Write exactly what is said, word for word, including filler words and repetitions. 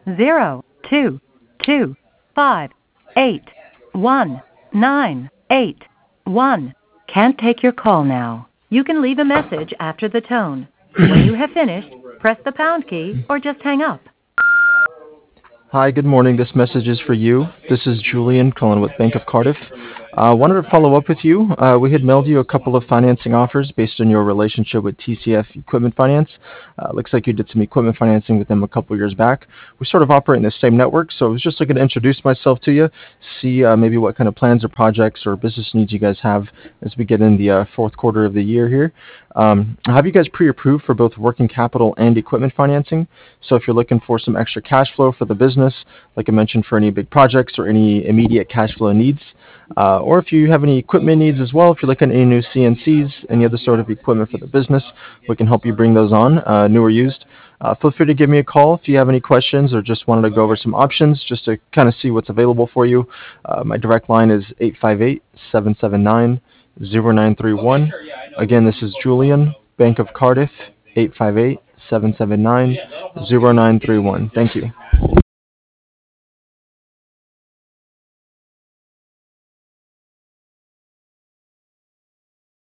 zero two two five eight one nine eight one. Can't take your call now. You can leave a message after the tone. When you have finished, press the pound key or just hang up. Hi, good morning. This message is for you. This is Julian calling with Bank of Cardiff. I uh, wanted to follow up with you. Uh, we had mailed you a couple of financing offers based on your relationship with T C F Equipment Finance. Uh, looks like you did some equipment financing with them a couple of years back. We sort of operate in the same network, so I was just looking to introduce myself to you, see uh, maybe what kind of plans or projects or business needs you guys have as we get in the uh, fourth quarter of the year here. Um, I have you guys pre-approved for both working capital and equipment financing. So if you're looking for some extra cash flow for the business, like I mentioned, for any big projects or any immediate cash flow needs, uh, or if you have any equipment needs as well, if you're looking at any new C N Cs, any other sort of equipment for the business, we can help you bring those on, uh, new or used. Uh, feel free to give me a call if you have any questions or just wanted to go over some options just to kind of see what's available for you. Uh, my direct line is eight five eight, seven seven nine, zero nine three one. Again, this is Julian, Bank of Cardiff, eight five eight, seven seven nine, zero nine three one. Thank you.